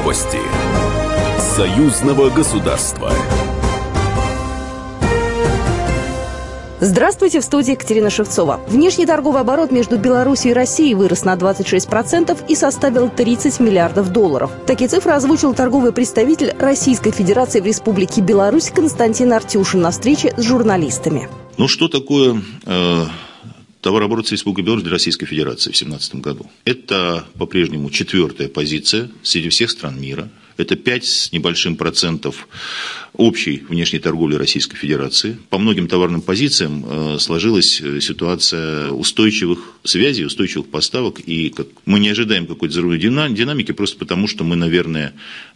Новости союзного государства. Здравствуйте, в студии Екатерина Шевцова. Внешний торговый оборот между Беларусью и Россией вырос на 26% и составил 30 миллиардов долларов. Такие цифры озвучил торговый представитель Российской Федерации в Республике Беларусь Константин Артюшин на встрече с журналистами. Что такое товарооборот с Республикой Беларусь для Российской Федерации в 2017 году? Это по-прежнему 4-я позиция среди всех стран мира. Это 5 с небольшим процентов общей внешней торговли Российской Федерации. По многим товарным позициям сложилась ситуация устойчивых связей, устойчивых поставок. И мы не ожидаем какой-то взрывной динамики, просто потому что мы, наверное,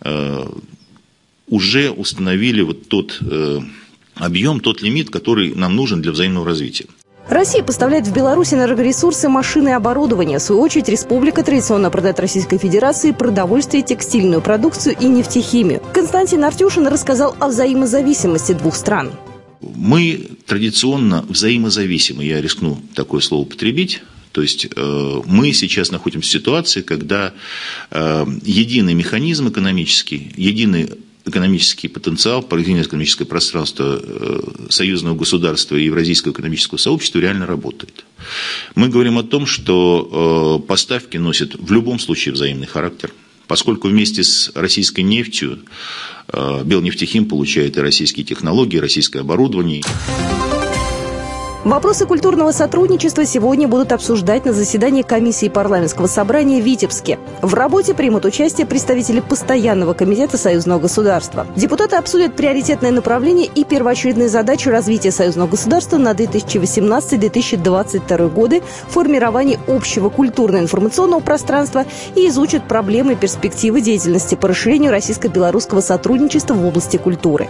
уже установили тот объем, тот лимит, который нам нужен для взаимного развития. Россия поставляет в Беларусь энергоресурсы, машины и оборудование. В свою очередь, республика традиционно продает Российской Федерации продовольствие, текстильную продукцию и нефтехимию. Константин Артюшин рассказал о взаимозависимости двух стран. Мы традиционно взаимозависимы, я рискну такое слово употребить. То есть мы сейчас находимся в ситуации, когда единый механизм экономический, единый экономический потенциал, единое экономическое пространство союзного государства и Евразийского экономического сообщества реально работает. Мы говорим о том, что поставки носят в любом случае взаимный характер, поскольку вместе с российской нефтью Белнефтехим получает и российские технологии, и российское оборудование. Вопросы культурного сотрудничества сегодня будут обсуждать на заседании комиссии парламентского собрания в Витебске. В работе примут участие представители постоянного комитета союзного государства. Депутаты обсудят приоритетные направления и первоочередные задачи развития союзного государства на 2018-2022 годы, формирование общего культурно-информационного пространства и изучат проблемы и перспективы деятельности по расширению российско-белорусского сотрудничества в области культуры.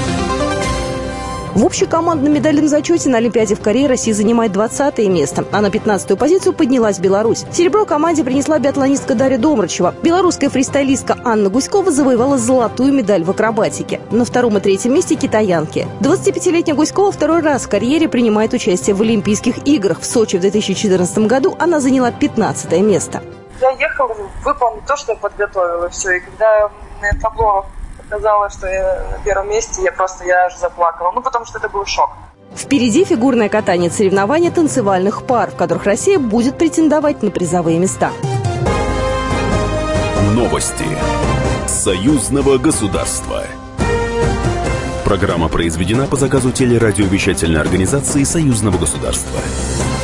В общекомандном медальном зачете на Олимпиаде в Корее Россия занимает 20-е место, а на 15-ю позицию поднялась Беларусь. Серебро команде принесла биатлонистка Дарья Домрачева. Белорусская фристайлистка Анна Гуськова завоевала золотую медаль в акробатике. На 2-м и 3-м месте китаянки. 25-летняя Гуськова второй раз в карьере принимает участие в Олимпийских играх. В Сочи в 2014 году она заняла 15-е место. Я ехала выполнить то, что я подготовила, все. И когда на табло сказала, что я на первом месте, я аж заплакала. Потому что это был шок. Впереди фигурное катание, соревнования танцевальных пар, в которых Россия будет претендовать на призовые места. Новости союзного государства. Программа произведена по заказу телерадиовещательной организации союзного государства.